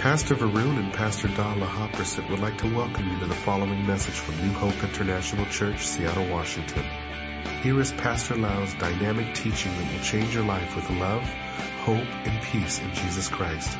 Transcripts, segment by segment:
Pastor Varun and Pastor Dala Hopperset would like to welcome you to the following message from New Hope International Church, Seattle, Washington. Here is Pastor Lau's dynamic teaching that will change your life with love, hope, and peace in Jesus Christ.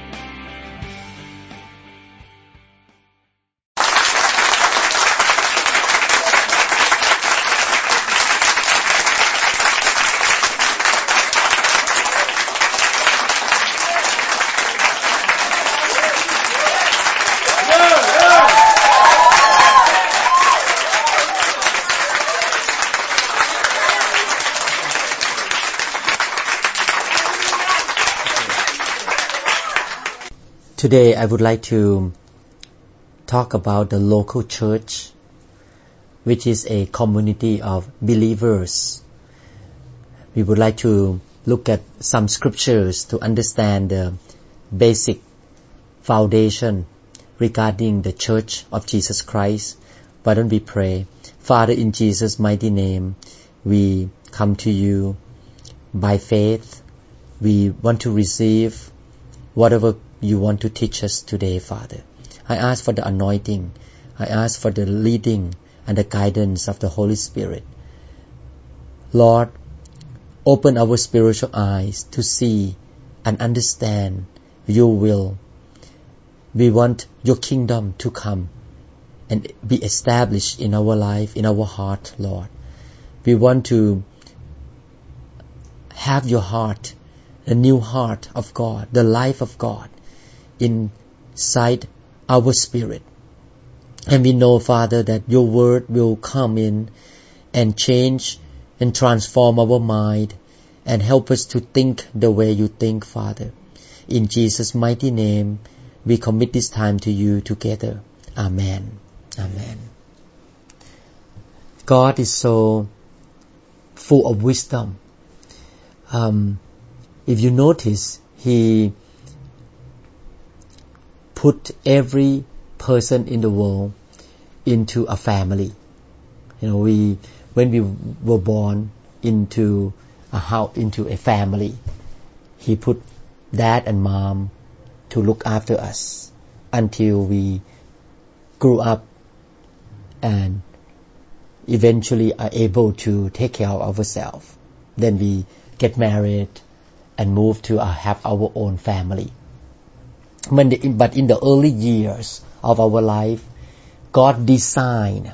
Today I would like to talk about the local church, which is a community of believers. We would like to look at some scriptures to understand the basic foundation regarding the Church of Jesus Christ. Why don't we pray? Father, in Jesus' mighty name, we come to you by faith. We want to receive whatever you want to teach us today, Father. I ask for the anointing. I ask for the leading and the guidance of the Holy Spirit. Lord, open our spiritual eyes to see and understand your will. We want your kingdom to come and be established in our life, in our heart, Lord. We want to have your heart, the new heart of God, the life of God inside our spirit. And we know, Father, that your word will come in and change and transform our mind and help us to think the way you think, Father. In Jesus' mighty name, we commit this time to you together. Amen. Amen. God is so full of wisdom. If you notice, He put every person in the world into a family. When we were born into a house, into a family, He put dad and mom to look after us until we grew up and eventually are able to take care of ourselves. Then we get married and move to have our own family. But in the early years of our life, God designed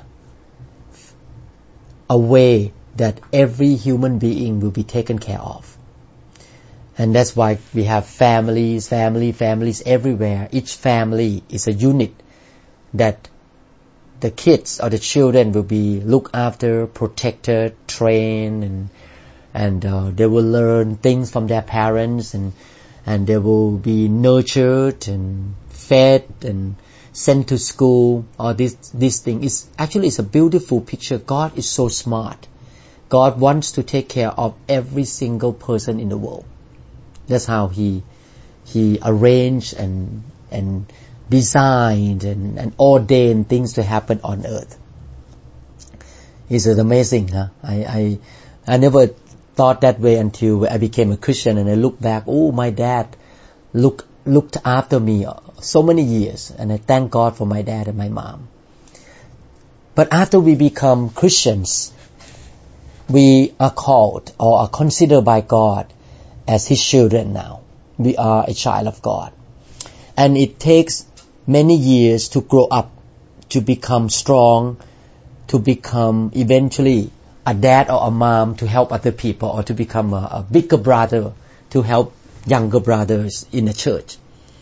a way that every human being will be taken care of. And that's why we have families everywhere. Each family is a unit that the kids or the children will be looked after, protected, trained, and they will learn things from their parents, and they will be nurtured and fed and sent to school. Or this thing is actually it's a beautiful picture. God is so smart. God wants to take care of every single person in the world. That's how He arranged and designed and ordained things to happen on earth. It's amazing, huh? I never thought that way until I became a Christian, and I look back. Oh, my dad looked after me so many years, and I thank God for my dad and my mom. But after we become Christians, we are called or are considered by God as His children now. We are a child of God. And it takes many years to grow up, to become strong, to become eventually a dad or a mom to help other people, or to become a bigger brother to help younger brothers in the church.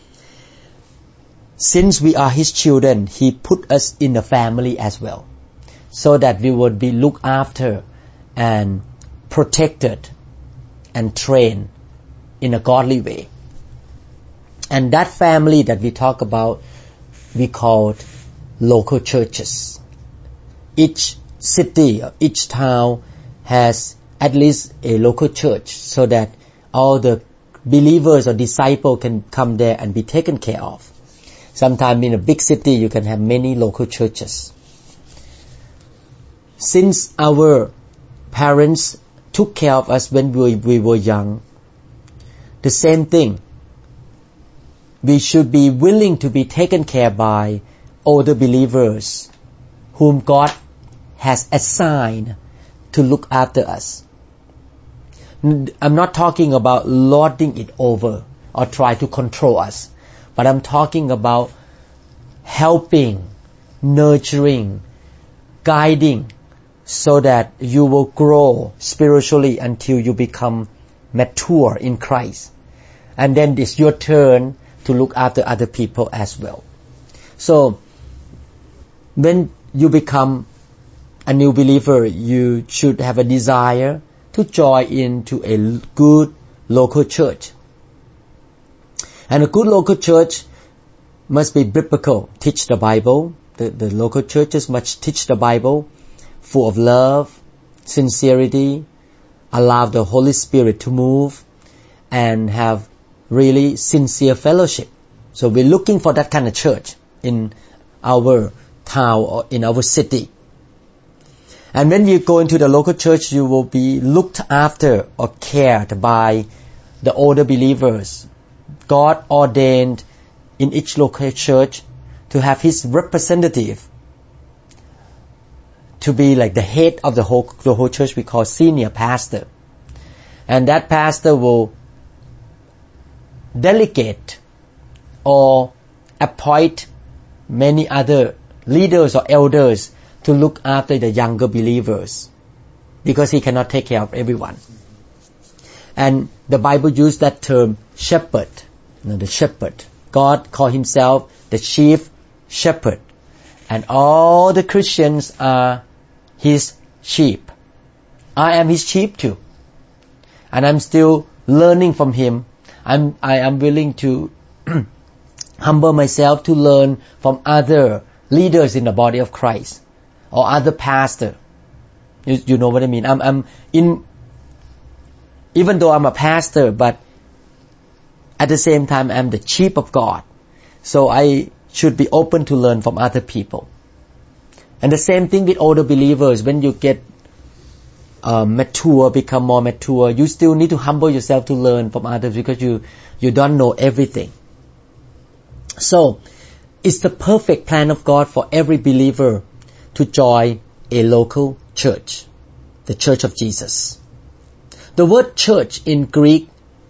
Since we are His children, He put us in a family as well, so that we would be looked after and protected and trained in a godly way. And that family that we talk about, we call local churches. Each city or each town has at least a local church, so that all the believers or disciples can come there and be taken care of. Sometimes in a big city you can have many local churches. Since our parents took care of us when we were young, the same thing we should be willing to be taken care by older believers whom God has assigned to look after us. I'm not talking about lording it over or try to control us, but I'm talking about helping, nurturing, guiding, so that you will grow spiritually until you become mature in Christ. And then it's your turn to look after other people as well. So, when you become a new believer, you should have a desire to join into a good local church. And a good local church must be biblical, teach the Bible. The local churches must teach the Bible, full of love, sincerity, allow the Holy Spirit to move, and have really sincere fellowship. So we're looking for that kind of church in our town or in our city. And when you go into the local church, you will be looked after or cared by the older believers. God ordained in each local church to have His representative, to be like the head of the whole church. We call senior pastor. And that pastor will delegate or appoint many other leaders or elders to look after the younger believers, because he cannot take care of everyone. And the Bible used that term shepherd, the shepherd. God called Himself the chief shepherd, and all the Christians are His sheep. I am His sheep too, and I'm still learning from Him. I am willing to humble myself to learn from other leaders in the body of Christ or other pastor. You know what I mean? Even though I'm a pastor, but at the same time I'm the sheep of God. So I should be open to learn from other people. And the same thing with older believers. When you get mature, become more mature, you still need to humble yourself to learn from others, because you don't know everything. So it's the perfect plan of God for every believer to join a local church, the Church of Jesus. The word church in Greek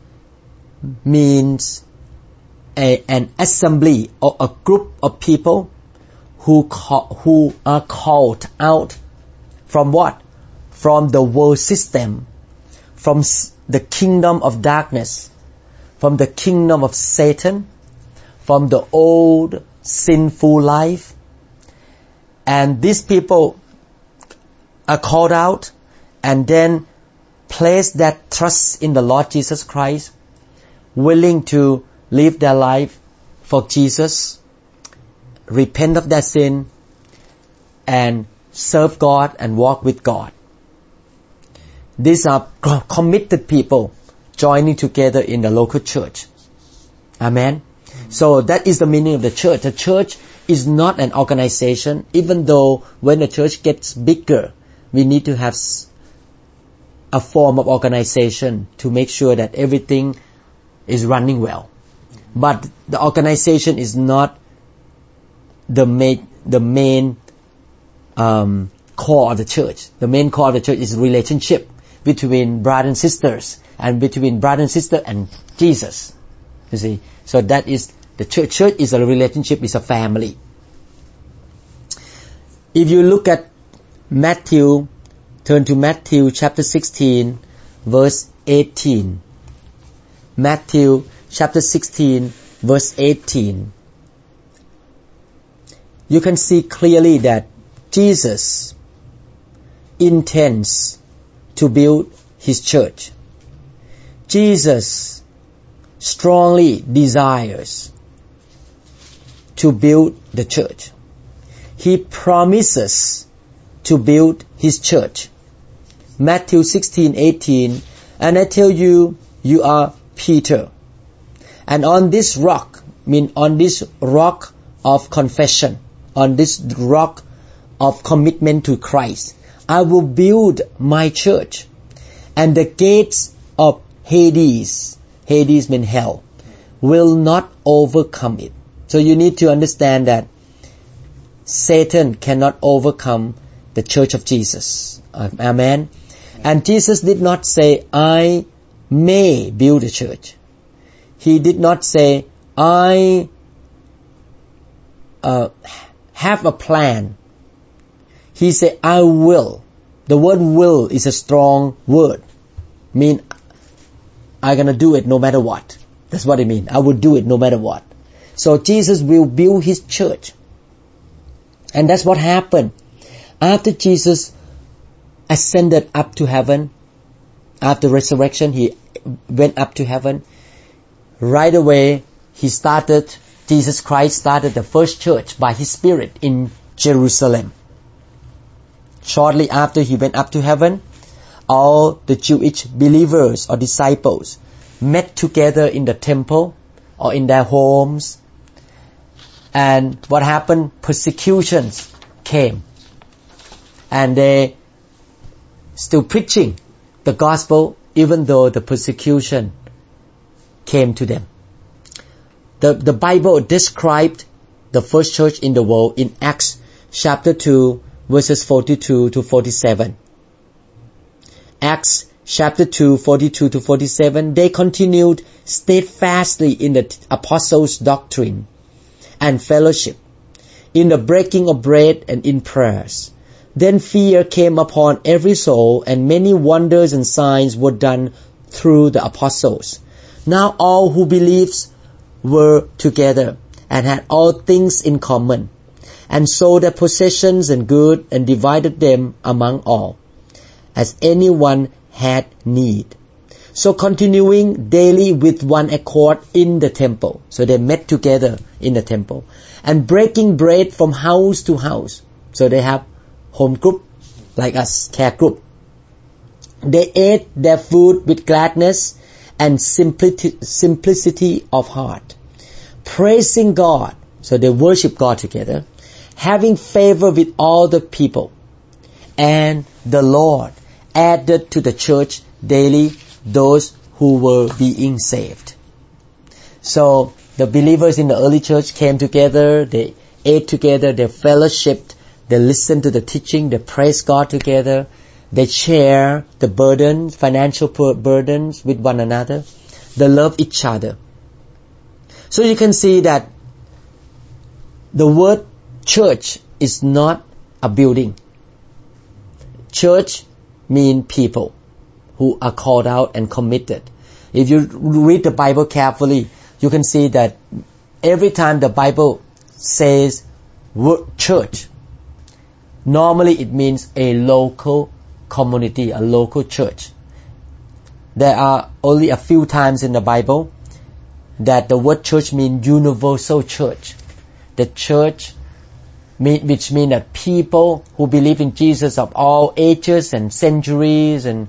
means an assembly or a group of people who are called out from what? From the world system, from the kingdom of darkness, from the kingdom of Satan, from the old sinful life. And these people are called out and then place that trust in the Lord Jesus Christ, willing to live their life for Jesus, repent of their sin, and serve God and walk with God. These are committed people joining together in the local church. Amen. So that is the meaning of the church. The church is not an organization, even though when the church gets bigger, we need to have a form of organization to make sure that everything is running well. But the organization is not the main core of the church. The main core of the church is relationship between brothers and sisters, and between brother and sister and Jesus. You see, so that is the church. Church is a relationship, is a family. If you look at Matthew, turn to Matthew chapter 16, verse 18. Matthew chapter 16, verse 18. You can see clearly that Jesus intends to build His church. Jesus strongly desires to build the church. He promises to build His church. Matthew 16:18, and I tell you, you are Peter, and on this rock, on this rock of confession, on this rock of commitment to Christ, I will build my church, and the gates of Hades means hell, will not overcome it. So you need to understand that Satan cannot overcome the church of Jesus. Amen. And Jesus did not say, I may build a church. He did not say, I have a plan. He said, I will. The word will is a strong word. Mean, I'm gonna do it no matter what. That's what it means. I will do it no matter what. So Jesus will build His church. And that's what happened. After Jesus ascended up to heaven, after resurrection, He went up to heaven. Right away, Jesus Christ started the first church by His Spirit in Jerusalem. Shortly after He went up to heaven, all the Jewish believers or disciples met together in the temple or in their homes. And what happened? Persecutions came. And they still preaching the gospel even though the persecution came to them. The Bible described the first church in the world in Acts chapter 2 verses 42 to 47. Acts chapter 2, 42 to 47, they continued steadfastly in the apostles' doctrine and fellowship, in the breaking of bread and in prayers. Then fear came upon every soul, and many wonders and signs were done through the apostles. Now all who believed were together and had all things in common, and sold their possessions and goods and divided them among all, as anyone had need. So continuing daily with one accord in the temple. So they met together in the temple. And breaking bread from house to house. So they have home group, like us, care group. They ate their food with gladness and simplicity of heart, praising God. So they worship God together, having favor with all the people. And the Lord added to the church daily those who were being saved. So the believers in the early church came together, they ate together, they fellowshiped, they listened to the teaching, they praised God together, they share the burdens, financial burdens with one another, they love each other. So you can see that the word church is not a building. Church means people who are called out and committed. If you read the Bible carefully, you can see that every time the Bible says word church, normally it means a local community, a local church. There are only a few times in the Bible that the word church means universal church. The church, which means that people who believe in Jesus of all ages and centuries and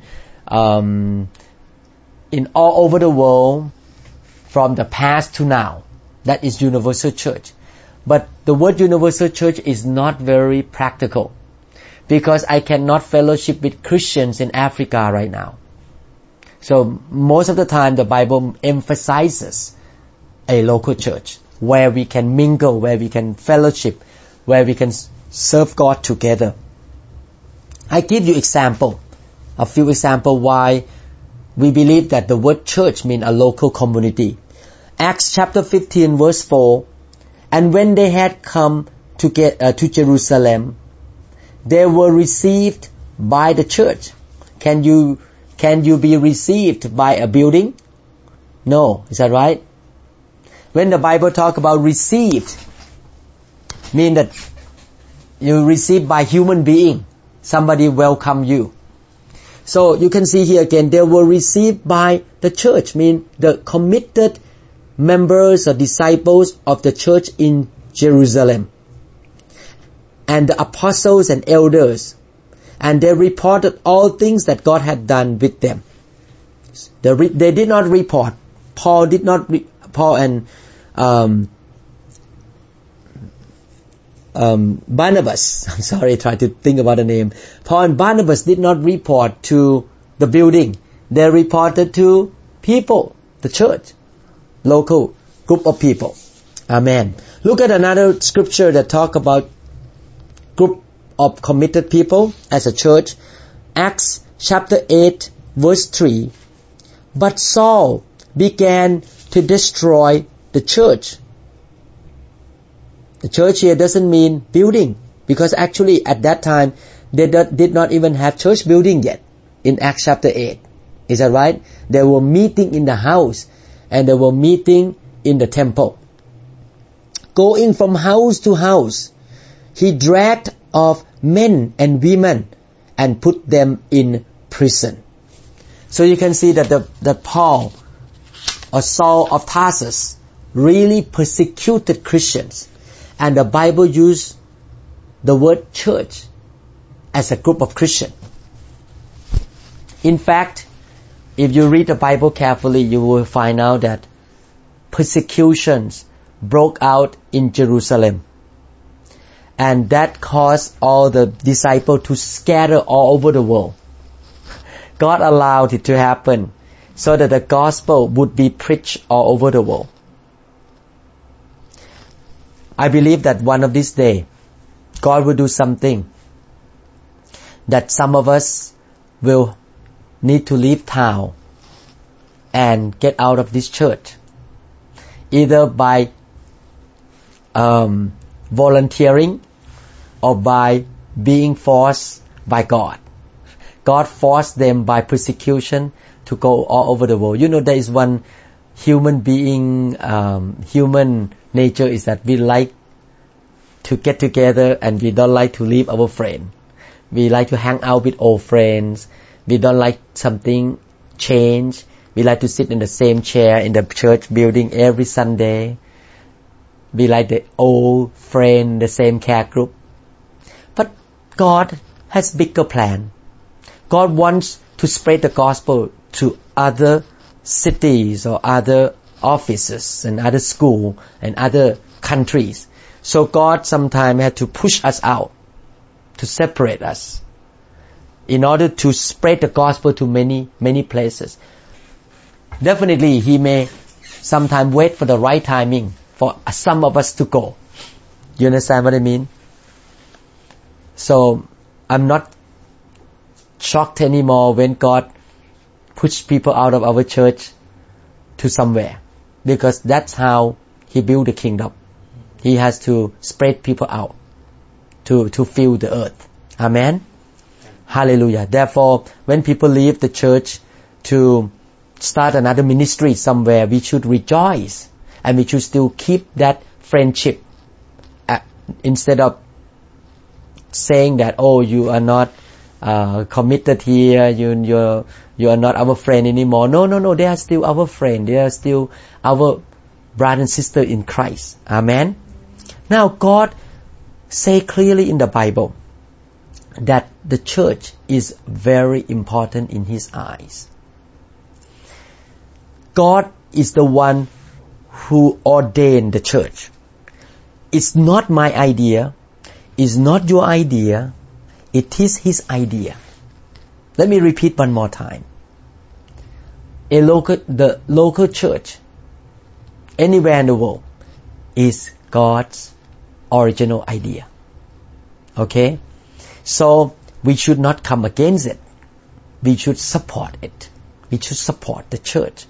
in all over the world, from the past to now, that is universal church. But the word universal church is not very practical, because I cannot fellowship with Christians in Africa right now. So most of the time the Bible emphasizes a local church where we can mingle, where we can fellowship, where we can serve God together. I give you a few examples why we believe that the word church means a local community. Acts chapter 15 verse 4, and when they had come to Jerusalem, they were received by the church. Can you be received by a building? No, is that right? When the Bible talk about received, mean that you receive by human being, somebody welcome you. So you can see here again, they were received by the church, mean the committed members or disciples of the church in Jerusalem, and the apostles and elders, and they reported all things that God had done with them. They did not report. Paul and Barnabas, I'm sorry, I tried to think about the name. Paul and Barnabas did not report to the building. They reported to people, the church, local group of people. Amen. Look at another scripture that talk about group of committed people as a church. Acts chapter 8 verse 3. But Saul began to destroy the church. The church here doesn't mean building, because actually at that time they did not even have church building yet in Acts chapter 8. Is that right? They were meeting in the house and they were meeting in the temple. Going from house to house, he dragged off men and women and put them in prison. So you can see that Paul or Saul of Tarsus really persecuted Christians. And the Bible used the word church as a group of Christians. In fact, if you read the Bible carefully, you will find out that persecutions broke out in Jerusalem. And that caused all the disciples to scatter all over the world. God allowed it to happen so that the gospel would be preached all over the world. I believe that one of these days, God will do something that some of us will need to leave town and get out of this church, either by volunteering or by being forced by God. God forced them by persecution to go all over the world. You know, there is one human being, human nature is that we like to get together and we don't like to leave our friend. We like to hang out with old friends. We don't like something change. We like to sit in the same chair in the church building every Sunday. We like the old friend, the same care group. But God has bigger plan. God wants to spread the gospel to other cities or other offices and other schools and other countries. So God sometimes had to push us out, to separate us, in order to spread the gospel to many, many places. Definitely, He may sometimes wait for the right timing for some of us to go. You understand what I mean? So, I'm not shocked anymore when God pushed people out of our church to somewhere, because that's how He built the kingdom. He has to spread people out to fill the earth. Amen? Hallelujah. Therefore, when people leave the church to start another ministry somewhere, we should rejoice and we should still keep that friendship instead of saying that, oh, you are not committed here, you are not our friend anymore. No, they are still our friend. They are still our brother and sister in Christ. Amen? Now, God say clearly in the Bible that the church is very important in His eyes. God is the one who ordained the church. It's not my idea. It's not your idea. It is His idea. Let me repeat one more time. The local church, anywhere in the world, is God's original idea. Okay? So, we should not come against it. We should support it. We should support the church.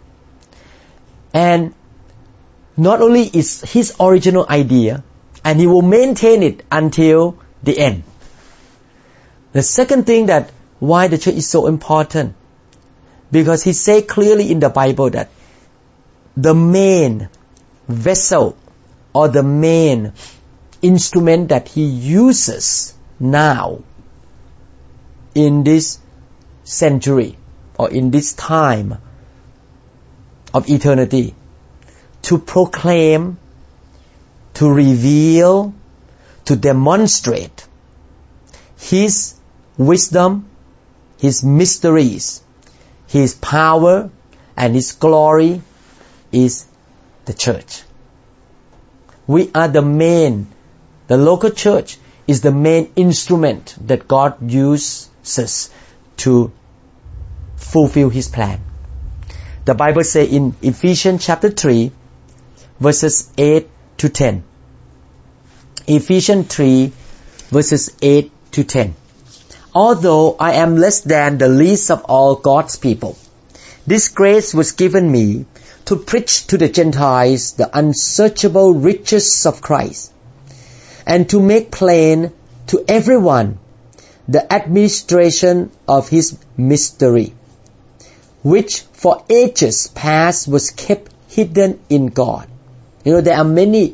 And not only is His original idea, and He will maintain it until the end. The second thing that why the church is so important, because He say clearly in the Bible that the main vessel or the main instrument that He uses now in this century or in this time of eternity to proclaim, to reveal, to demonstrate His wisdom, His mysteries, His power and His glory is the church. We are the local church is the main instrument that God uses to fulfill His plan. The Bible says in Ephesians chapter 3, verses 8 to 10. Ephesians 3 verses 8 to 10. Although I am less than the least of all God's people, this grace was given me to preach to the Gentiles the unsearchable riches of Christ, and to make plain to everyone the administration of His mystery, which for ages past was kept hidden in God. There are many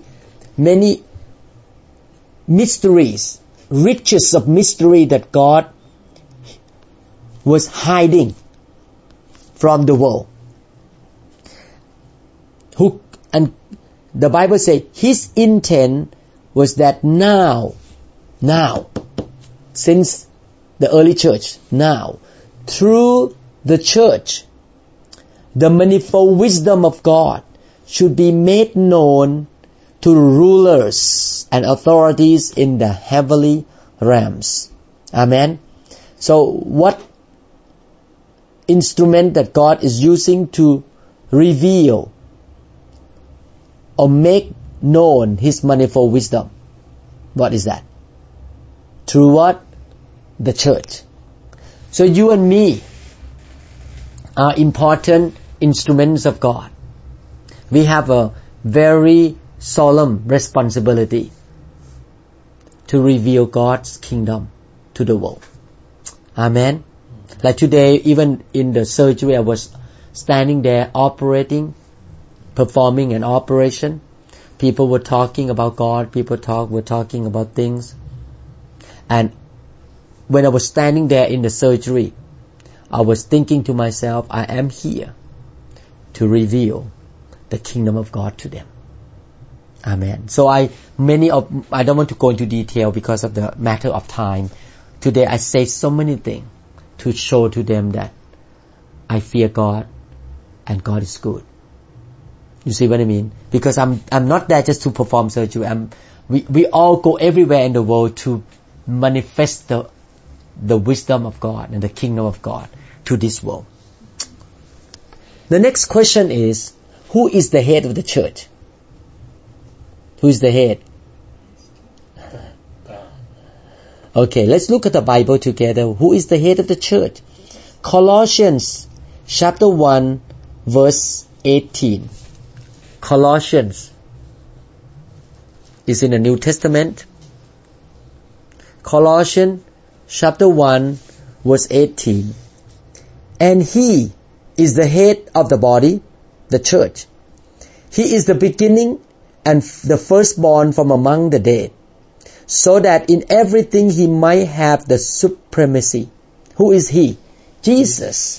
mysteries, riches of mystery that God was hiding from the world. And the Bible says His intent was that now, since the early church, now, through the church, the manifold wisdom of God should be made known to rulers and authorities in the heavenly realms. Amen. So what instrument that God is using to reveal or make known His manifold wisdom? What is that? Through what? The church. So you and me are important instruments of God. We have a very solemn responsibility to reveal God's kingdom to the world. Amen. Like today, even in the surgery, I was standing there operating, performing an operation. People were talking about God. Were talking about things. And when I was standing there in the surgery, I was thinking to myself, I am here to reveal the kingdom of God to them. Amen. So I don't want to go into detail because of the matter of time. Today I say so many things to show to them that I fear God and God is good. You see what I mean? Because I'm not there just to perform surgery. We all go everywhere in the world to manifest the wisdom of God and the kingdom of God to this world. The next question is, who is the head of the church? Who is the head? Okay, let's look at the Bible together. Who is the head of the church? Colossians chapter 1 verse 18. Colossians is in the New Testament. Colossians chapter 1 verse 18. And He is the head of the body, the church. He is the beginning and the firstborn from among the dead, so that in everything He might have the supremacy. Who is He? Jesus.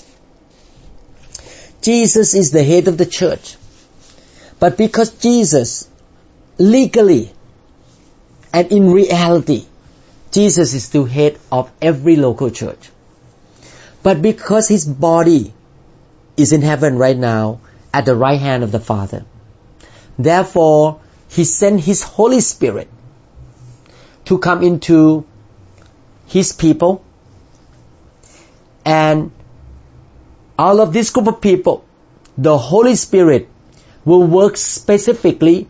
Jesus is the head of the church. But because Jesus, legally and in reality, Jesus is still head of every local church. But because His body is in heaven right now at the right hand of the Father, therefore He sent His Holy Spirit to come into His people, and all of this group of people, the Holy Spirit will work specially,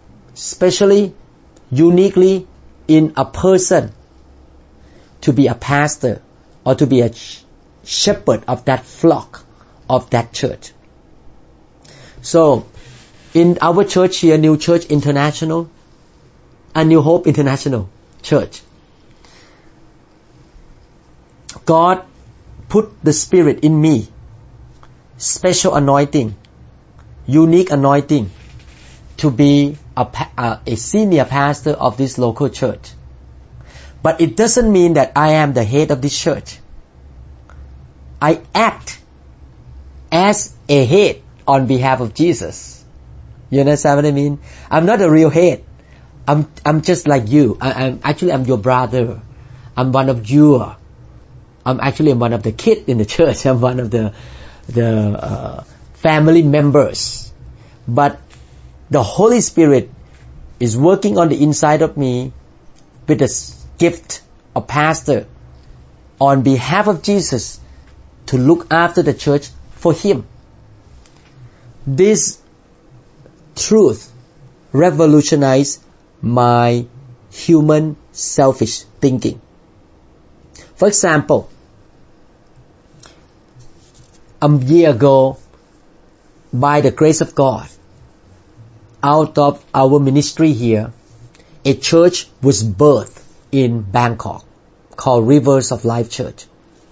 uniquely in a person to be a pastor or to be a shepherd of that flock of that church. So, in our church here, New Church International and New Hope International Church, God put the Spirit in me, special anointing, unique anointing, to be a senior pastor of this local church. But it doesn't mean that I am the head of this church. I act as a head on behalf of Jesus. You understand what I mean? I'm not a real head. I'm just like you. I'm your brother. I'm one of you. I'm one of the kids in the church. I'm one of the family members. But the Holy Spirit is working on the inside of me with the gift of pastor on behalf of Jesus to look after the church for Him. This truth revolutionized my human selfish thinking. For example, a year ago, by the grace of God, out of our ministry here, a church was birthed in Bangkok called Rivers of Life Church.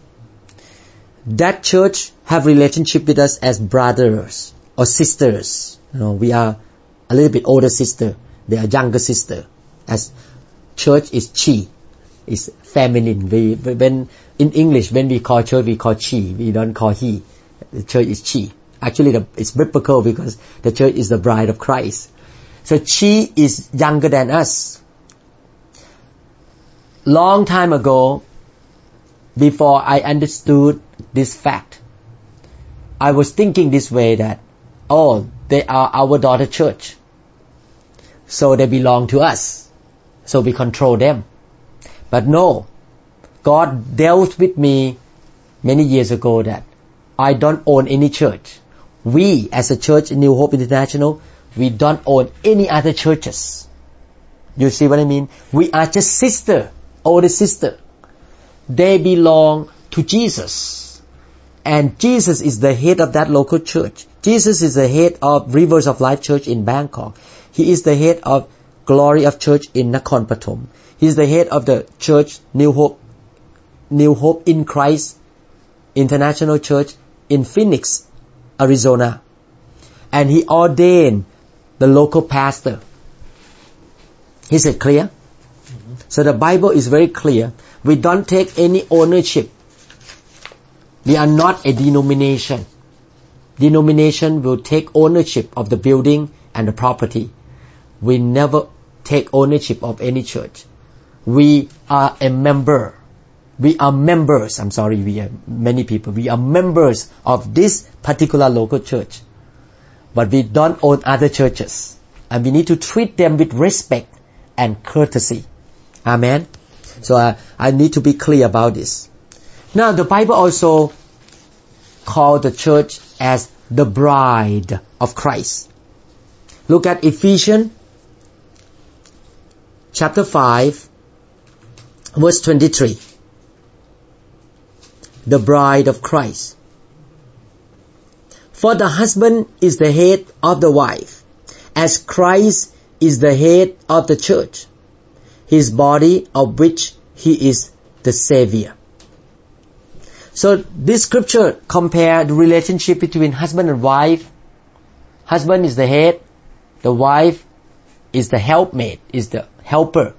That church have relationship with us as brothers or sisters. We are a little bit older sister. They are younger sister. As church is chi, is feminine. When in English, when we call church, we call chi. We don't call he. The church is chi. Actually, it's biblical because the church is the bride of Christ. So chi is younger than us. Long time ago, before I understood this fact, I was thinking this way that, they are our daughter church. So they belong to us. So we control them. But no, God dealt with me many years ago that I don't own any church. We, as a church in New Hope International, we don't own any other churches. You see what I mean? We are just older sister. They belong to Jesus. And Jesus is the head of that local church. Jesus is the head of Rivers of Life Church in Bangkok. He is the head of Glory of Church in Nakhon Pathom. He is the head of the church New Hope in Christ International Church in Phoenix, Arizona. And he ordained the local pastor. Is it clear? Mm-hmm. So the Bible is very clear. We don't take any ownership. We are not a denomination. Denomination will take ownership of the building and the property. We never take ownership of any church. We are a member. We are members. We are many people. We are members of this particular local church. But we don't own other churches. And we need to treat them with respect and courtesy. Amen. So I need to be clear about this. Now the Bible also called the church as the bride of Christ. Look at Ephesians chapter 5, verse 23. The bride of Christ. For the husband is the head of the wife, as Christ is the head of the church, his body, of which he is the Savior. So this scripture compares the relationship between husband and wife. Husband is the head, the wife is the helpmate, is the helper.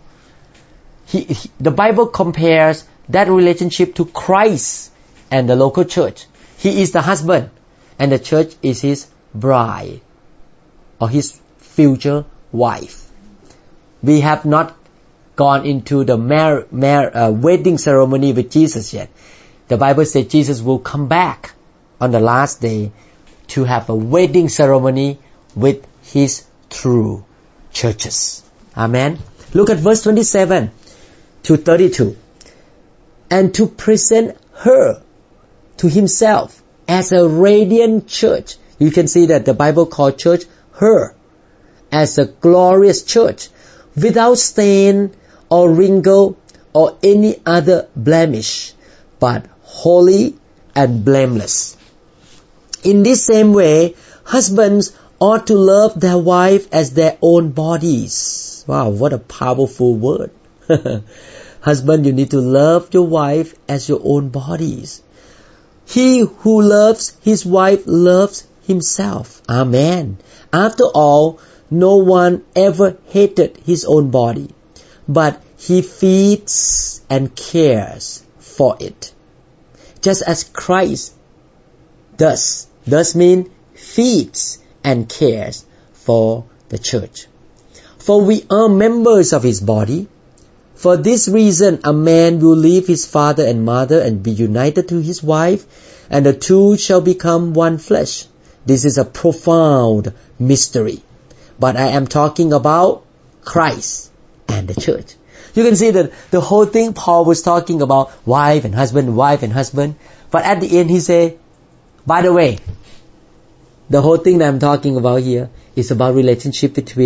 The Bible compares that relationship to Christ and the local church. He is the husband and the church is his bride or his future wife. We have not gone into the wedding ceremony with Jesus yet. The Bible says Jesus will come back on the last day to have a wedding ceremony with his true churches. Amen. Look at verse 27 to 32. And to present her to himself as a radiant church. You can see that the Bible called church her as a glorious church, without stain or wrinkle or any other blemish, but holy and blameless. In this same way, husbands ought to love their wife as their own bodies. Wow, what a powerful word. Husband, you need to love your wife as your own bodies. He who loves his wife loves himself. Amen. After all, no one ever hated his own body, but he feeds and cares for it, just as Christ does. Does mean feeds and cares for the church. For we are members of his body. For this reason, a man will leave his father and mother and be united to his wife, and the two shall become one flesh. This is a profound mystery. But I am talking about Christ and the church. You can see that the whole thing Paul was talking about wife and husband. But at the end he said, by the way, the whole thing that I'm talking about here is about relationship between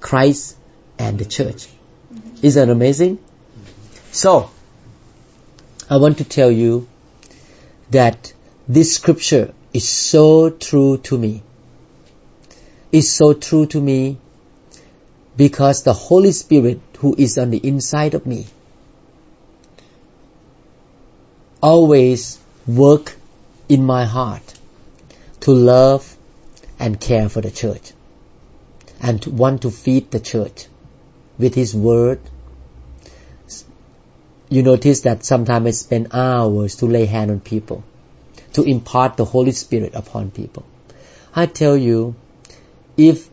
Christ and the church. Isn't that amazing? So, I want to tell you that this scripture is so true to me. It's so true to me because the Holy Spirit who is on the inside of me always work in my heart to love and care for the church and to want to feed the church with His word. You notice that sometimes I spend hours to lay hand on people, to impart the Holy Spirit upon people. I tell you, if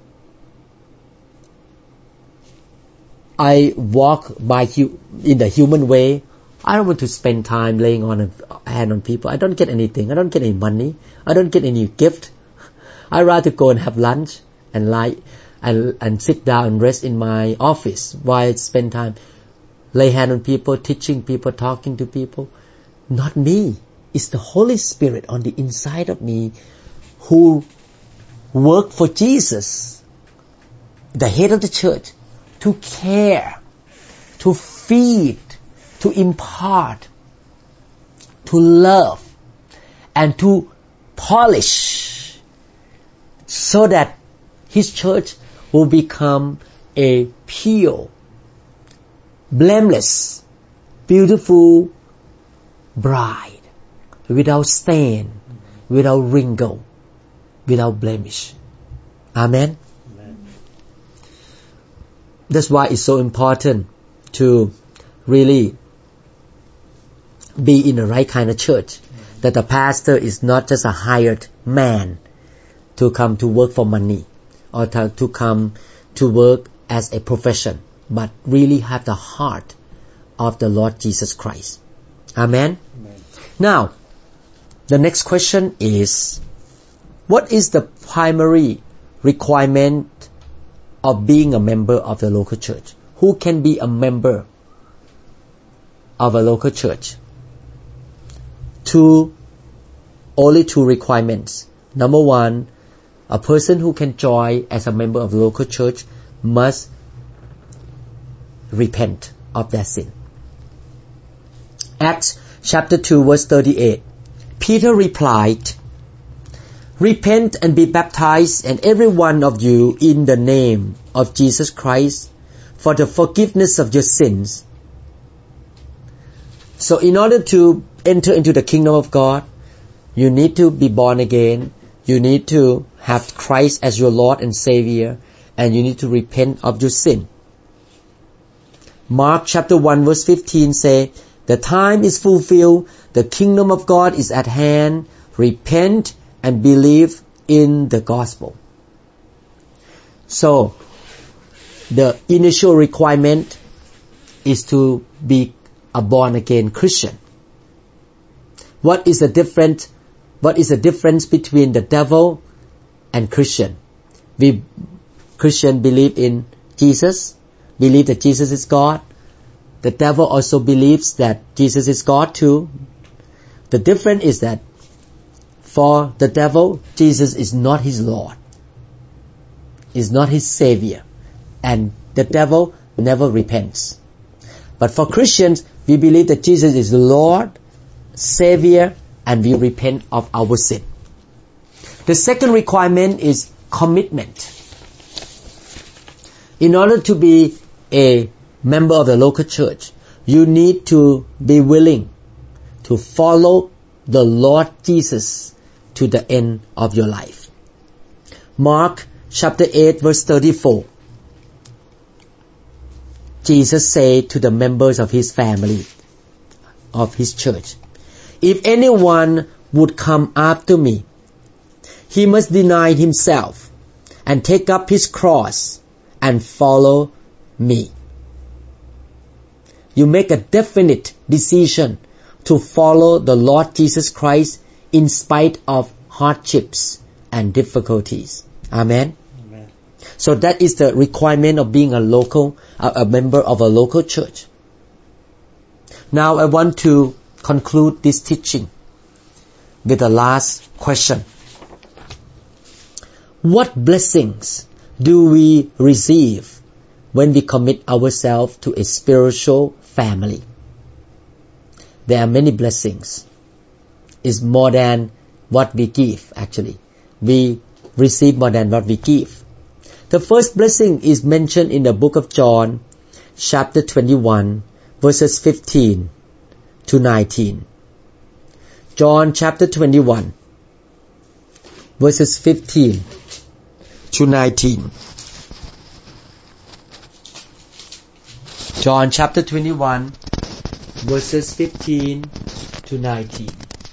I walk by in the human way, I don't want to spend time laying on a hand on people. I don't get anything. I don't get any money. I don't get any gift. I'd rather go and have lunch and lie and sit down and rest in my office while I spend time lay hand on people, teaching people, talking to people. Not me. It's the Holy Spirit on the inside of me who worked for Jesus, the head of the church, to care, to feed, to impart, to love, and to polish, so that His church will become a pure, blameless, beautiful bride, without stain, without wrinkle, without blemish. Amen? Amen. That's why it's so important to really be in the right kind of church. That the pastor is not just a hired man to come to work for money or to come to work as a profession, but really have the heart of the Lord Jesus Christ. Amen? Amen. Now, the next question is, what is the primary requirement of being a member of the local church? Who can be a member of a local church? Only two requirements. Number one, a person who can join as a member of the local church must repent of their sin. Acts chapter 2 verse 38. Peter replied, "Repent and be baptized, and every one of you, in the name of Jesus Christ, for the forgiveness of your sins." So in order to enter into the kingdom of God, you need to be born again, you need to have Christ as your Lord and Savior, and you need to repent of your sin. Mark chapter 1 verse 15 say, "The time is fulfilled, the kingdom of God is at hand, repent and believe in the gospel." So, the initial requirement is to be a born again Christian. What is the difference between the devil and Christian? We Christian believe in Jesus, believe that Jesus is God. The devil also believes that Jesus is God too. The difference is that for the devil, Jesus is not his Lord, is not his Savior, and the devil never repents. But for Christians, we believe that Jesus is Lord, Savior, and we repent of our sin. The second requirement is commitment. In order to be a member of the local church, you need to be willing to follow the Lord Jesus to the end of your life. Mark chapter 8 verse 34. Jesus said to the members of His family, of His church, "If anyone would come after me, he must deny himself and take up his cross and follow me." You make a definite decision to follow the Lord Jesus Christ in spite of hardships and difficulties. Amen? Amen. So that is the requirement of being a member of a local church. Now I want to conclude this teaching with the last question. What blessings do we receive when we commit ourselves to a spiritual family. There are many blessings. It's more than what we give, actually. We receive more than what we give. The first blessing is mentioned in the book of John, chapter 21, verses 15 to 19. John chapter 21, verses 15 to 19. John chapter 21, verses 15 to 19.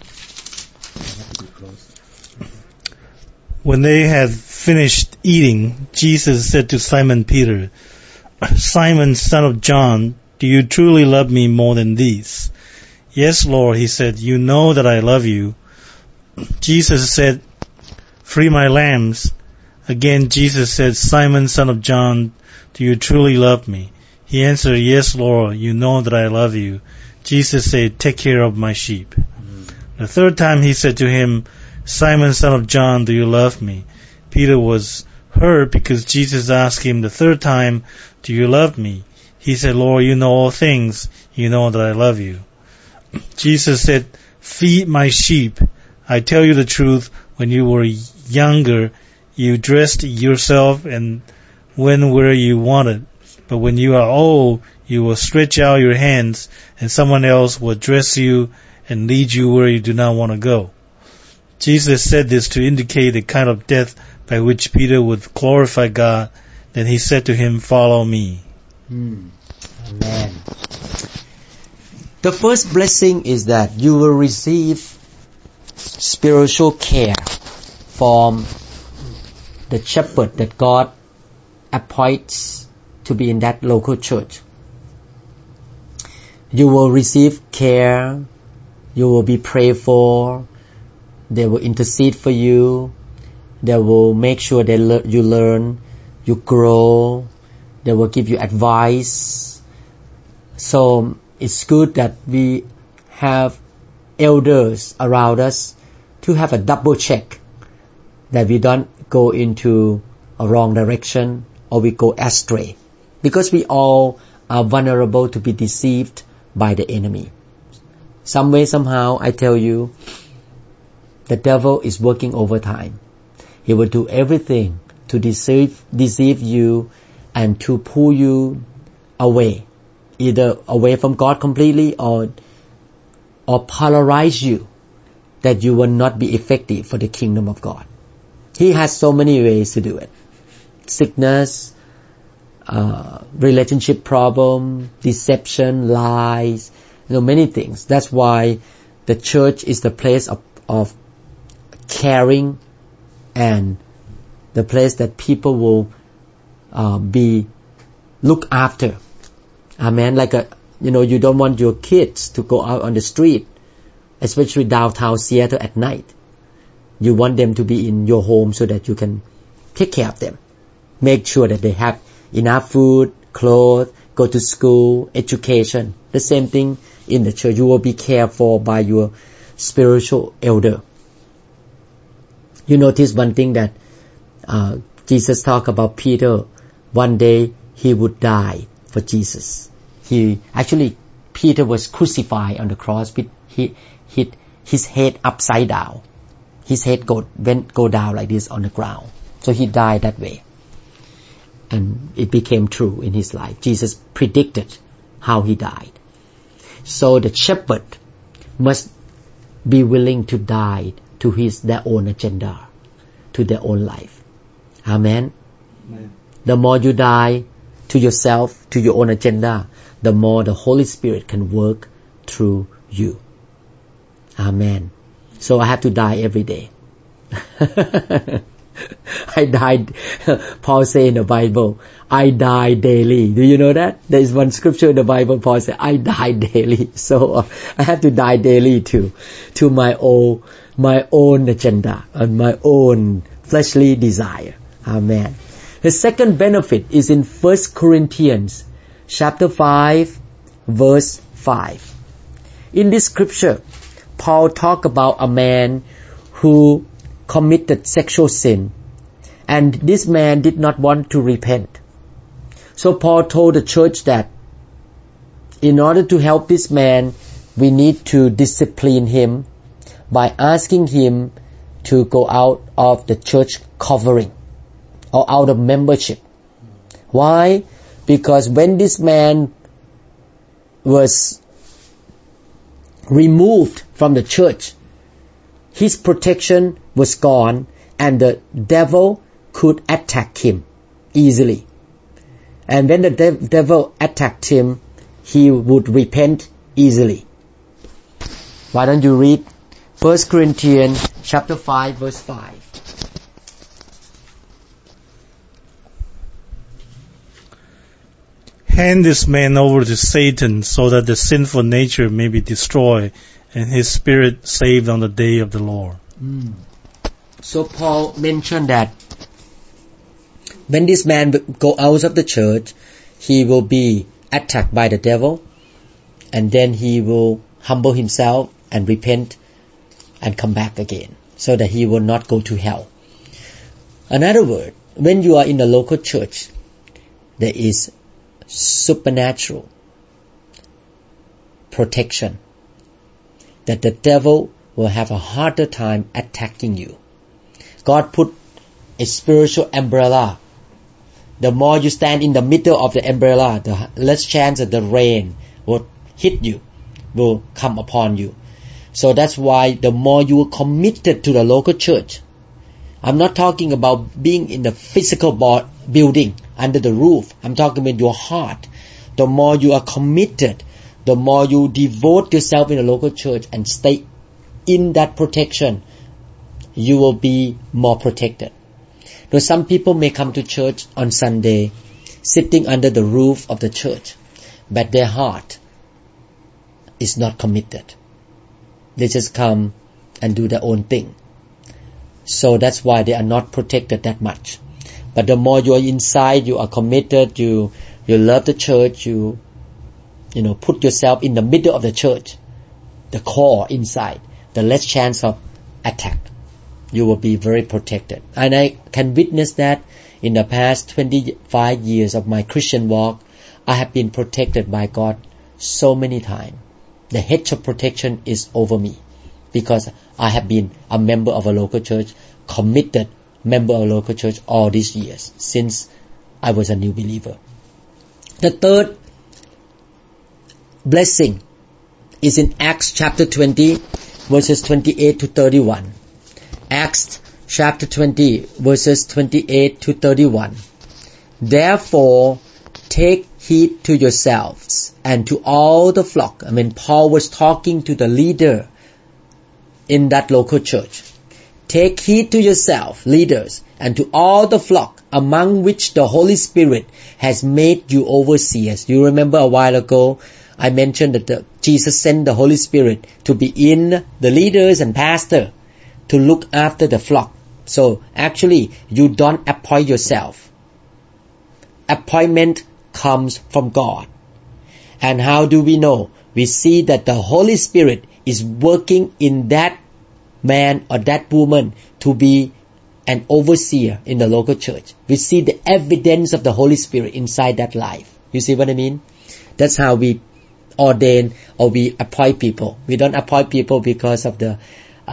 When they had finished eating, Jesus said to Simon Peter, "Simon, son of John, do you truly love me more than these?" "Yes, Lord," he said, "you know that I love you." Jesus said, "Free my lambs." Again Jesus said, "Simon, son of John, do you truly love me?" He answered, "Yes, Lord, you know that I love you." Jesus said, "Take care of my sheep." The third time he said to him, "Simon, son of John, do you love me?" Peter was hurt because Jesus asked him the third time, "Do you love me?" He said, "Lord, you know all things. You know that I love you." Jesus said, "Feed my sheep. I tell you the truth, when you were younger, you dressed yourself and went where you wanted. But when you are old, you will stretch out your hands, and someone else will dress you and lead you where you do not want to go." Jesus said this to indicate the kind of death by which Peter would glorify God. Then he said to him, "Follow me." Amen. The first blessing is that you will receive spiritual care from the shepherd that God appoints to be in that local church. You will receive care. You will be prayed for. They will intercede for you. They will make sure that you learn, you grow. They will give you advice. So it's good that we have elders around us to have a double check that we don't go into a wrong direction or we go astray. Because we all are vulnerable to be deceived by the enemy. Some way, somehow, I tell you, the devil is working overtime. He will do everything to deceive you and to pull you away, either away from God completely or polarize you, that you will not be effective for the kingdom of God. He has so many ways to do it. Sickness, relationship problem, deception, lies, many things. That's why the church is the place of caring and the place that people will be looked after. Amen. Like you don't want your kids to go out on the street, especially downtown Seattle at night. You want them to be in your home so that you can take care of them. Make sure that they have enough food, clothes, go to school, education. The same thing in the church. You will be cared for by your spiritual elder. You notice one thing that Jesus talked about Peter. One day he would die for Jesus. Peter was crucified on the cross with his head upside down. His head go down like this on the ground. So he died that way. And it became true in his life. Jesus predicted how he died. So the shepherd must be willing to die to their own agenda, to their own life. Amen. Amen. The more you die to yourself, to your own agenda, the more the Holy Spirit can work through you. Amen. So I have to die every day. I died. Paul said in the Bible, I die daily. Do you know that? There is one scripture in the Bible. Paul said, I die daily. So I have to die daily to my own agenda and my own fleshly desire. Amen. The second benefit is in 1 Corinthians chapter 5, verse 5. In this scripture, Paul talked about a man who committed sexual sin, and this man did not want to repent. So Paul told the church that in order to help this man, we need to discipline him by asking him to go out of the church covering or out of membership. Why? Because when this man was removed from the church, his protection was gone and the devil could attack him easily. And when the devil attacked him, he would repent easily. Why don't you read 1 Corinthians chapter 5 verse 5. Hand this man over to Satan so that the sinful nature may be destroyed and his spirit saved on the day of the Lord. So Paul mentioned that when this man go out of the church, he will be attacked by the devil, and then he will humble himself and repent and come back again, so that he will not go to hell. Another word, when you are in a local church, there is supernatural protection, that the devil will have a harder time attacking you. God put a spiritual umbrella. The more you stand in the middle of the umbrella, the less chance that the rain will hit you, will come upon you. So that's why the more you are committed to the local church, I'm not talking about being in the physical building under the roof. I'm talking about your heart. The more you are committed, the more you devote yourself in the local church and stay in that protection, you will be more protected. Now, some people may come to church on Sunday, sitting under the roof of the church, but their heart is not committed. They just come and do their own thing. So that's why they are not protected that much. But the more you are inside, you are committed, you love the church, you put yourself in the middle of the church, the core inside, the less chance of attack. You will be very protected. And I can witness that in the past 25 years of my Christian walk, I have been protected by God so many times. The hedge of protection is over me because I have been a member of a local church, committed member of a local church all these years since I was a new believer. The third blessing is in Acts chapter 20 verses 28 to 31. Acts chapter 20 verses 28 to 31. Therefore, take heed to yourselves and to all the flock. Paul was talking to the leader in that local church. Take heed to yourself, leaders, and to all the flock among which the Holy Spirit has made you overseers. You remember a while ago, I mentioned that Jesus sent the Holy Spirit to be in the leaders and pastor to look after the flock. So actually, you don't appoint yourself. Appointment comes from God. And how do we know? We see that the Holy Spirit is working in that man or that woman to be an overseer in the local church. We see the evidence of the Holy Spirit inside that life. You see what I mean? That's how we ordain or we appoint people. We don't appoint people because of the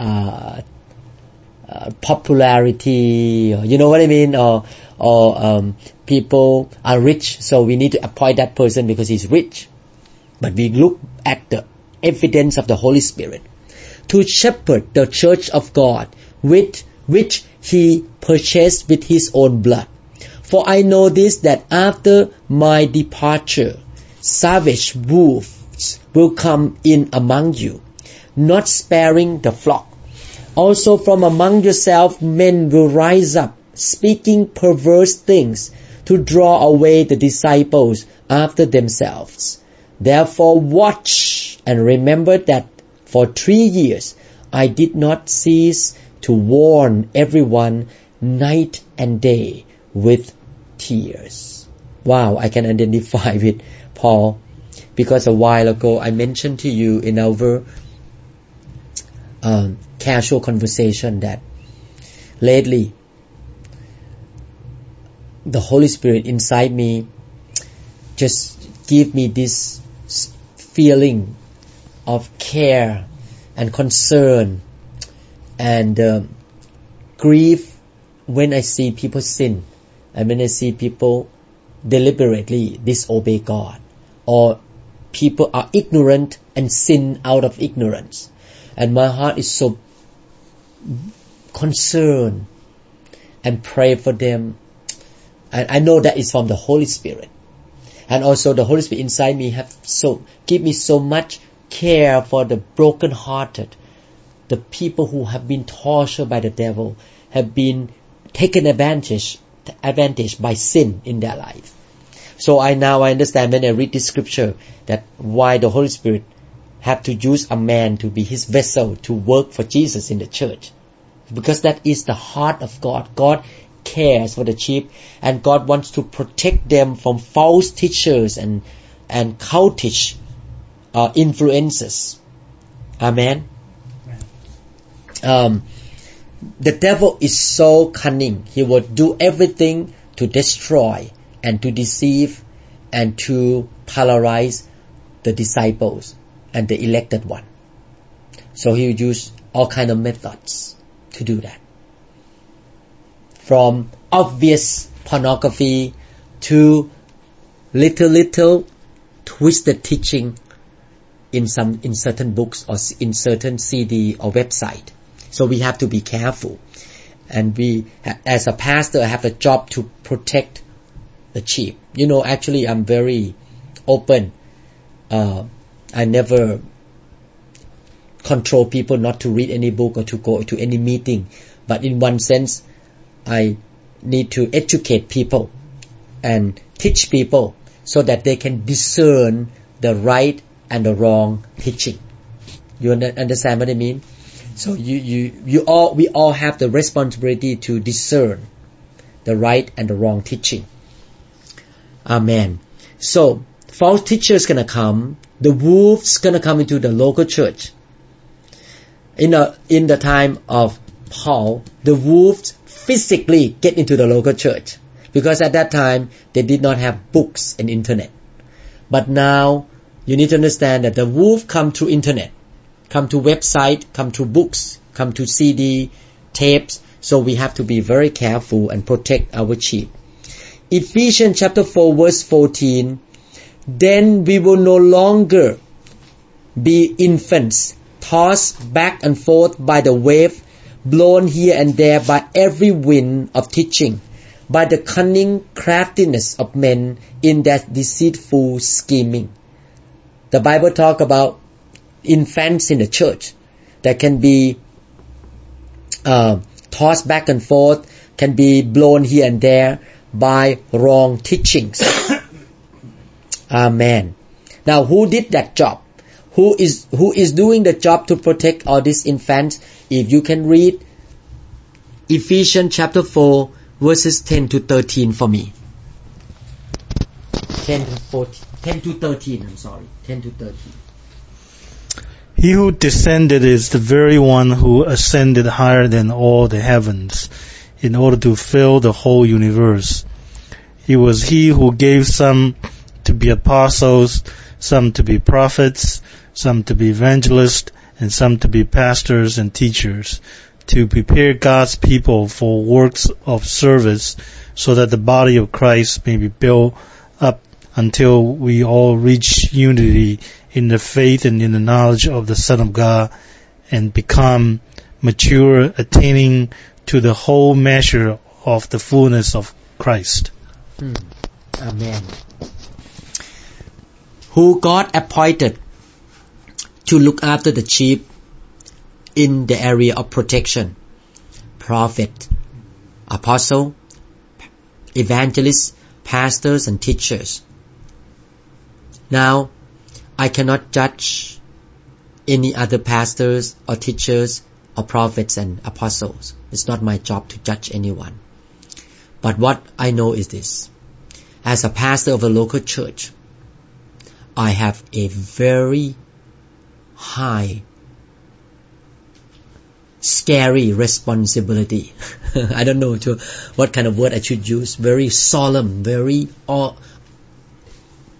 popularity, or, you know what I mean? Or people are rich, so we need to appoint that person because he's rich. But we look at the evidence of the Holy Spirit to shepherd the church of God, with which he purchased with his own blood. For I know this, that after my departure, savage wolves will come in among you, not sparing the flock. Also from among yourself men will rise up, speaking perverse things, to draw away the disciples after themselves. Therefore watch and remember that for 3 years I did not cease to warn everyone night and day with tears. Wow, I can identify with Paul, because a while ago I mentioned to you in our casual conversation that lately the Holy Spirit inside me just give me this feeling of care and concern and grief when I see people sin and when I see people deliberately disobey God, or people are ignorant and sin out of ignorance. And my heart is so concerned and pray for them. And I know that is from the Holy Spirit. And also the Holy Spirit inside me give me so much care for the broken-hearted, the people who have been tortured by the devil, have been taken advantage by sin in their life. So I understand when I read this scripture that why the Holy Spirit have to use a man to be his vessel to work for Jesus in the church. Because that is the heart of God. God cares for the sheep, and God wants to protect them from false teachers and cultish influences. Amen. The devil is so cunning. He will do everything to destroy and to deceive and to polarize the disciples and the elected one. So he will use all kind of methods to do that. From obvious pornography to little twisted teaching in certain books or in certain CD or website. So we have to be careful. And we, as a pastor, have a job to protect the sheep. Actually, I'm very open. I never control people not to read any book or to go to any meeting. But in one sense, I need to educate people and teach people so that they can discern the right and the wrong teaching. You understand what I mean? So we all have the responsibility to discern the right and the wrong teaching. Amen. So false teachers gonna come. The wolves gonna come into the local church. In the time of Paul, the wolves physically get into the local church, because at that time they did not have books and internet. But now you need to understand that the wolf come through internet, come to website, come to books, come to CD, tapes. So we have to be very careful and protect our sheep. Ephesians chapter 4 verse 14. Then we will no longer be infants, tossed back and forth by the wave, blown here and there by every wind of teaching, by the cunning craftiness of men in their deceitful scheming. The Bible talk about infants in the church that can be tossed back and forth, can be blown here and there by wrong teachings. Amen. Now, who did that job? Who is doing the job to protect all these infants? If you can read Ephesians chapter 4 verses 10 to 13 for me. 10 to 13. He who descended is the very one who ascended higher than all the heavens, in order to fill the whole universe. It was he who gave some to be apostles, some to be prophets, some to be evangelists, and some to be pastors and teachers, to prepare God's people for works of service, so that the body of Christ may be built up until we all reach unity in the faith and in the knowledge of the Son of God, and become mature, attaining to the whole measure of the fullness of Christ. Amen. Who God appointed to look after the sheep in the area of protection: prophet, apostle, evangelists, pastors, and teachers. Now, I cannot judge any other pastors or teachers or prophets and apostles. It's not my job to judge anyone. But what I know is this: as a pastor of a local church, I have a very high, scary responsibility. I don't know what kind of word I should use. Very solemn, very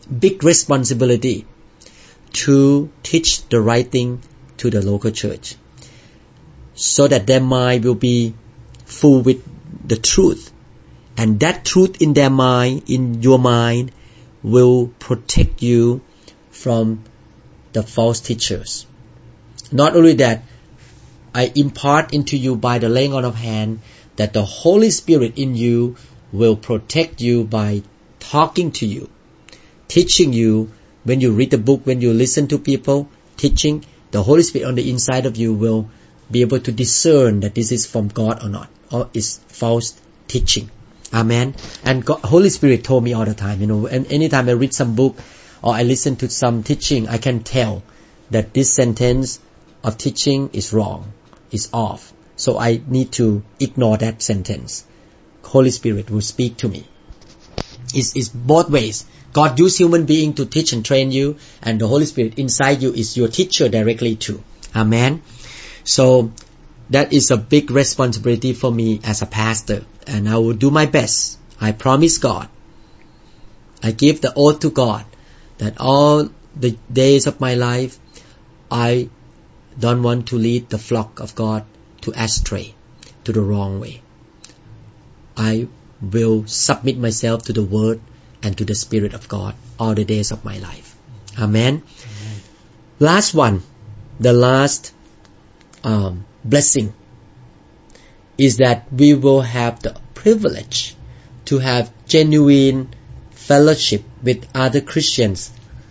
big responsibility to teach the right thing to the local church, so that their mind will be full with the truth, and that truth in their mind, in your mind, will protect you from the false teachers. Not only that, I impart into you by the laying on of hand that the Holy Spirit in you will protect you by talking to you, teaching you. When you read the book, when you listen to people teaching, the Holy Spirit on the inside of you will be able to discern that this is from God or not, or is false teaching. Amen. And God, Holy Spirit told me all the time, and anytime I read some book or I listen to some teaching, I can tell that this sentence of teaching is wrong, is off. So I need to ignore that sentence. Holy Spirit will speak to me. It's both ways. God used human being to teach and train you, and the Holy Spirit inside you is your teacher directly too. Amen. So that is a big responsibility for me as a pastor, and I will do my best. I promise God. I give the oath to God that all the days of my life, I don't want to lead the flock of God to astray, to the wrong way. I will submit myself to the Word and to the Spirit of God all the days of my life. Amen. Amen. Last one, the last blessing is that we will have the privilege to have genuine fellowship with other Christians,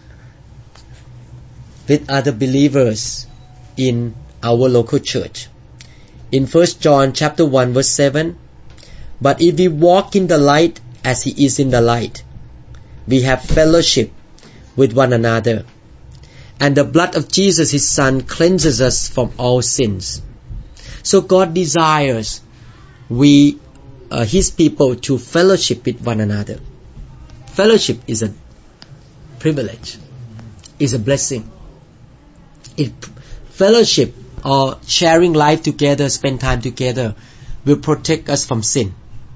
with other believers in our local church. In 1 John chapter 1 verse 7, but if we walk in the light as He is in the light, we have fellowship with one another. And the blood of Jesus, His Son, cleanses us from all sins. So God desires His people to fellowship with one another. Fellowship is a privilege, is a blessing. Fellowship or sharing life together, spend time together, will protect us from sin.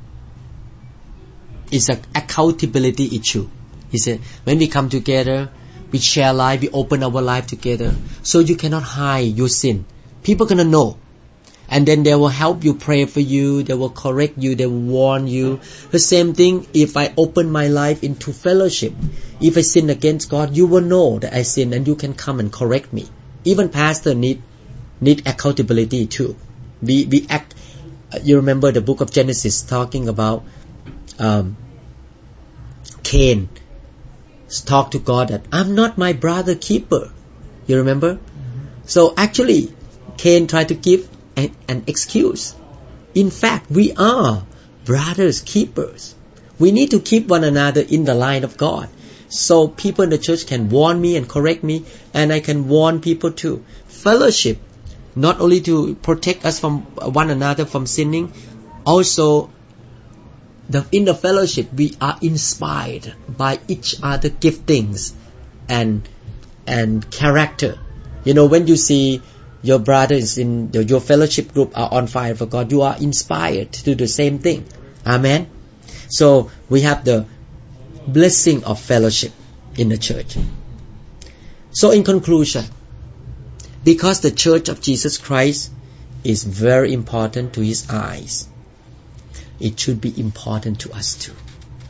It's an accountability issue. He said, when we come together, we share life, we open our life together. So you cannot hide your sin. People are going to know. And then they will help you, pray for you, they will correct you, they will warn you. The same thing, if I open my life into fellowship, if I sin against God, you will know that I sin and you can come and correct me. Even pastor need accountability too. We act. You remember the book of Genesis talking about Cain talked to God that I'm not my brother keeper. You remember? So actually, Cain tried to give an excuse. In fact, we are brothers keepers. We need to keep one another in the line of God. So people in the church can warn me and correct me, and I can warn people too. Fellowship, not only to protect us from one another from sinning, also in the fellowship we are inspired by each other giftings and character. When you see your brothers in your fellowship group are on fire for God, you are inspired to do the same thing. Amen. So we have the blessing of fellowship in the church. So in conclusion, because the church of Jesus Christ is very important to His eyes, it should be important to us too.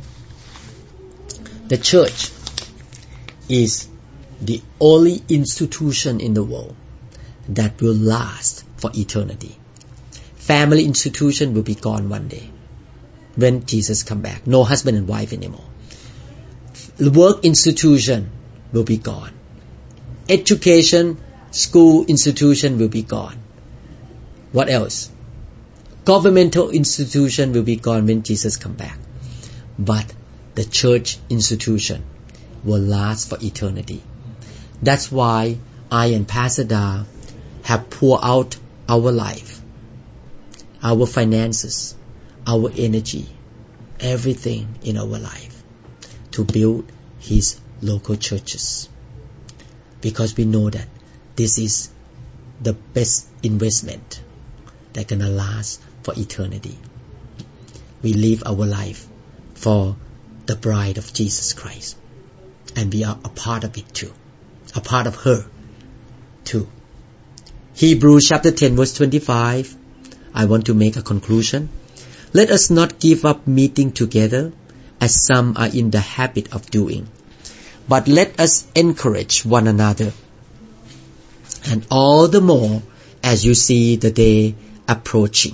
The church is the only institution in the world that will last for eternity. Family institution will be gone one day when Jesus comes back. No husband and wife anymore. Work institution will be gone. Education, school institution will be gone. What else? Governmental institution will be gone when Jesus comes back. But the church institution will last for eternity. That's why I and Pastor Da have poured out our life, our finances, our energy, everything in our life to build His local churches. Because we know that this is the best investment that's going to last for eternity. We live our life for the bride of Jesus Christ. and be a part of it too, a part of her too. Hebrews chapter 10 verse 25, I want to make a conclusion. Let us not give up meeting together as some are in the habit of doing, but let us encourage one another, and all the more as you see the day approaching.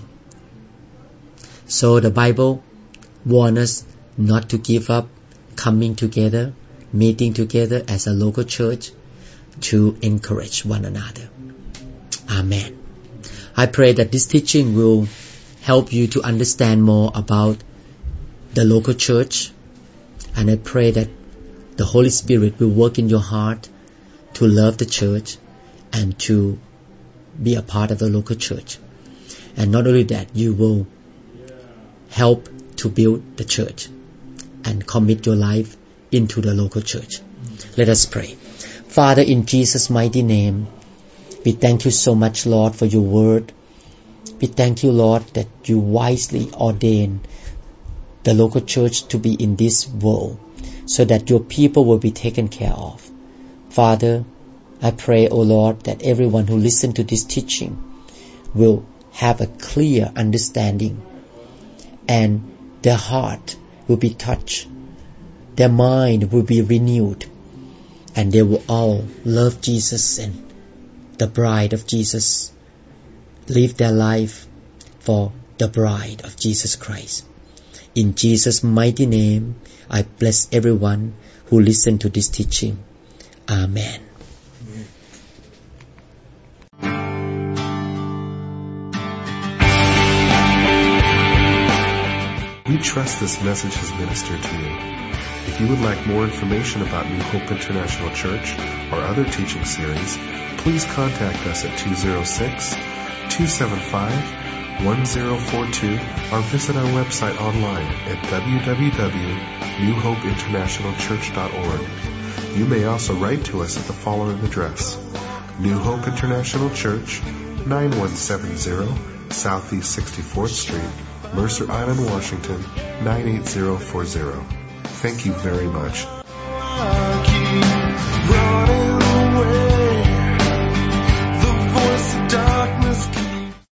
So the Bible warns us not to give up coming together, meeting together as a local church, to encourage one another. Amen. I pray that this teaching will help you to understand more about the local church, and I pray that the Holy Spirit will work in your heart to love the church and to be a part of the local church. And not only that, you will help to build the church and commit your life into the local church. Let us pray. Father, in Jesus' mighty name, we thank you so much, Lord, for your word. We thank you, Lord, that you wisely ordain the local church to be in this world so that your people will be taken care of. Father, I pray, O Lord, that everyone who listens to this teaching will have a clear understanding, and their heart will be touched, their mind will be renewed, and they will all love Jesus and the bride of Jesus, live their life for the bride of Jesus Christ. In Jesus' mighty name, I bless everyone who listens to this teaching. Amen. We trust this message has ministered to you. If you would like more information about New Hope International Church or other teaching series, please contact us at 206-275-1042 or visit our website online at www.newhopeinternationalchurch.org. You may also write to us at the following address: New Hope International Church, 9170 Southeast 64th Street, Mercer Island, Washington, 98040. Thank you very much.